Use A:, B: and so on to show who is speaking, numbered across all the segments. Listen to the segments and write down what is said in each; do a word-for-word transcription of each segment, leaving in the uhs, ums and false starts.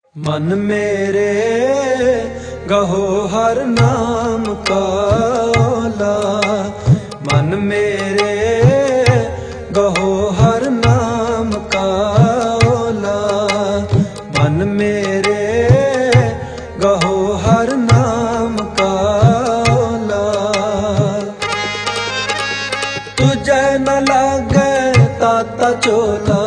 A: मन मेरे गहो हर नाम का ओला, मन मेरे गहो हर नाम का ओला, मन मेरे गहो हर नाम का ओला। तुझे न लागे ताता चोला,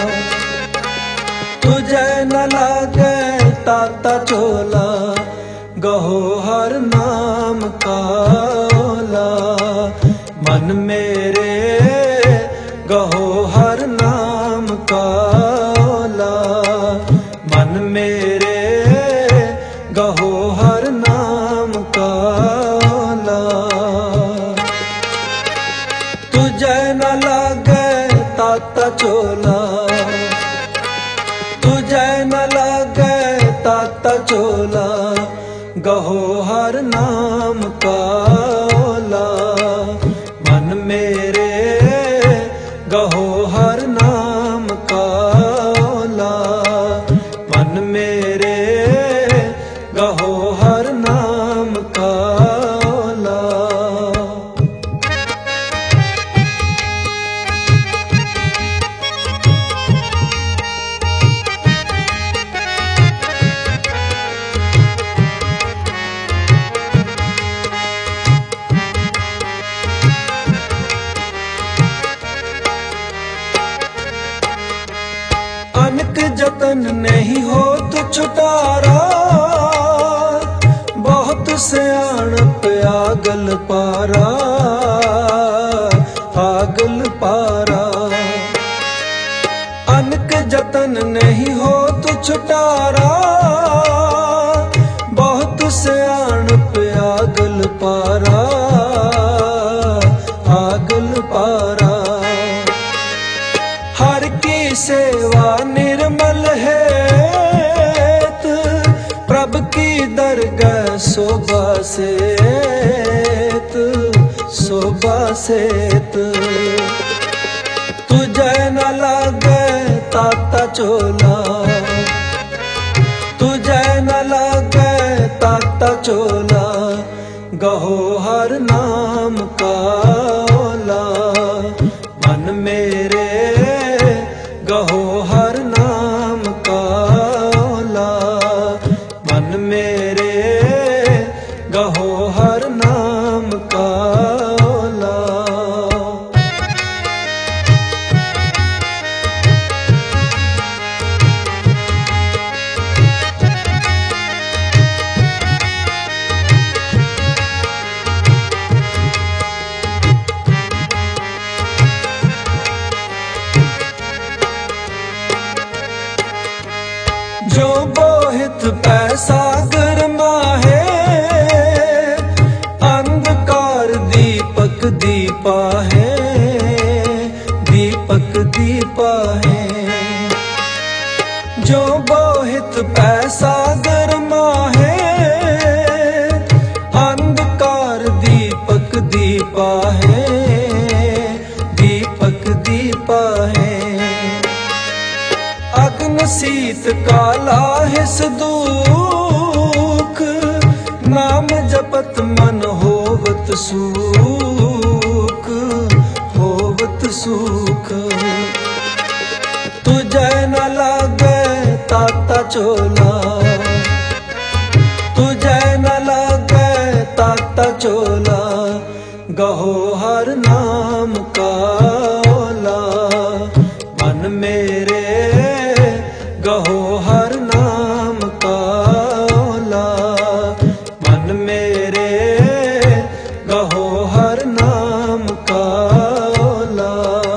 A: तुझे न लागे ताता चोला, गहो हर नाम का ओला, मन मेरे गहो हर नाम का ओला, मन मेरे गहो हर नाम का ओला। तुझे न लागे ताता चोला, तुझे न लागे ताता चोला, गहो हर नाम का ओला, मन मेरे गहो हर नाम का ओला, मन मेरे गहो हर नाम का ओला। अनक जतन नहीं हो तो छुटारा, बहुत सियाणप आगल पारा, आगल पारा। अनक जतन नहीं हो तो छुटारा, बहुत सियाणप आगल पारा, आगल पारा। हर की सेवा निर्मल है, प्रभ की दरगाह शोभा सेत, शोभा सेत। तुझे न लागे ताता चोला, तुझे न लागे ताता चोला, गहो हर नाम का ओला, मन मेरे गहो हर नाम का ओला, मन मेरे गहो हर नाम का ओला। जो बोहित पैसा गरमा है, अंधकार दीपक दीपा है, दीपक दीपा है। जो बोहित पैसा गरमा है, अंधकार दीपक दीपा है, दीपक दीपा है। अग्न शीत काला हिस दुख, नाम जपत मन होवत सुख, होवत सुख। तुझे न लागे ताता चोला, तुझे न लागे ताता चोला, गहो हर नाम का ओला, मन मेरे गहो हर नाम का ओला, मन मेरे गहो हर नाम का ओला।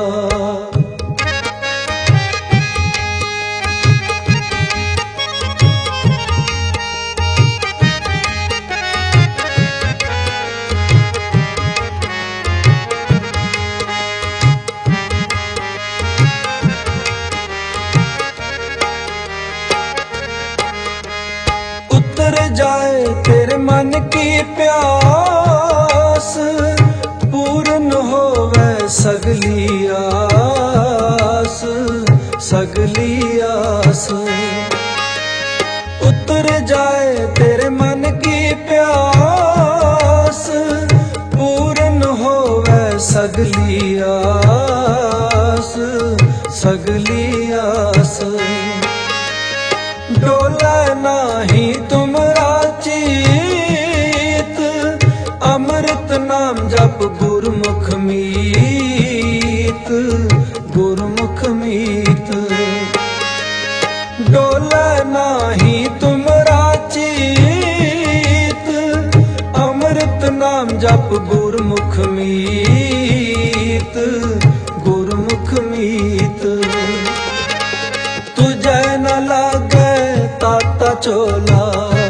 A: उतर जाए तेरे मन की प्यास, पूर्ण होवे सगली आस, सगली आस। उतर जाए तेरे मन की प्यास, पूर्ण होवे सगली आस, सगली आस। डोला नाही तुमरा चीत, अमृत नाम जप गुरमुख मीत, गुरमुख मीत। डोला नाही तुमरा चीत, अमृत नाम जप गुरमुख मीत, गुरमुख मीत। तुझे न लागे ताता चोला,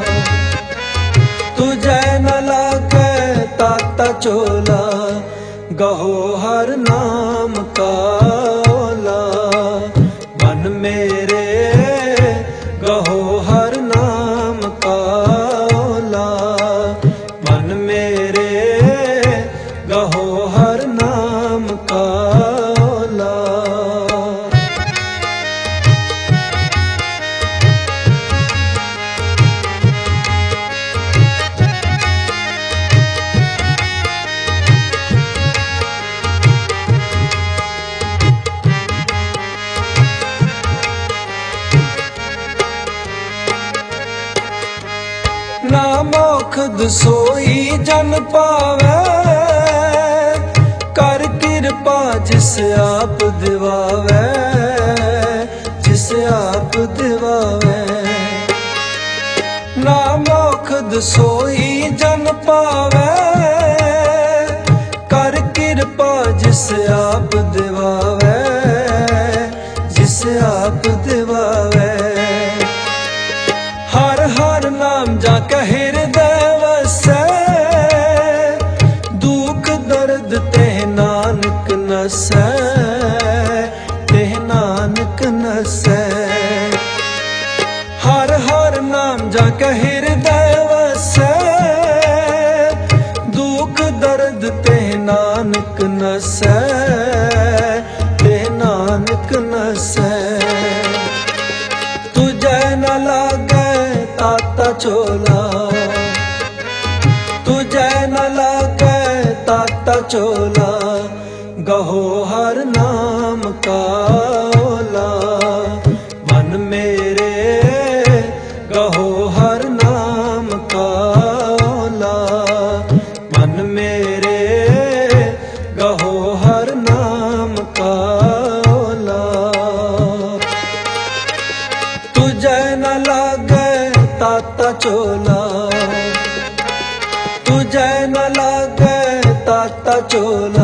A: तुझे न लागे ताता चोला, गहो हर नाम का ओला। मन मेरे गहो हर नाम का ओला, मन मेरे गहो हर नाम का ओला। ना मोखद सोई जन पावे, कर कृपा जिस आप दिवावे, जिस आप दिवावे। ना मोखद सोई जन पावे, कर कृपा जिस आप दिवावे, जिस आप दिवावे। हर हर नाम जाके हृदय वसै, दुख दर्द तेह नानक नसै, तेह नानक नसै। हर हर नाम जाके हृदय वसै, दुख दर्द तेह नानक नसै, तेह नानक नसै। तुझे न लागे ताता चोला, तुझे न लागे ताता चोला, गहो हर नाम का ओला। मन मेरे गहो हर नाम का ओला, मन मेरे गहो हर नाम का ओला। तुझे न लागे ताता चोला, तुझे न लागे ताता चोला,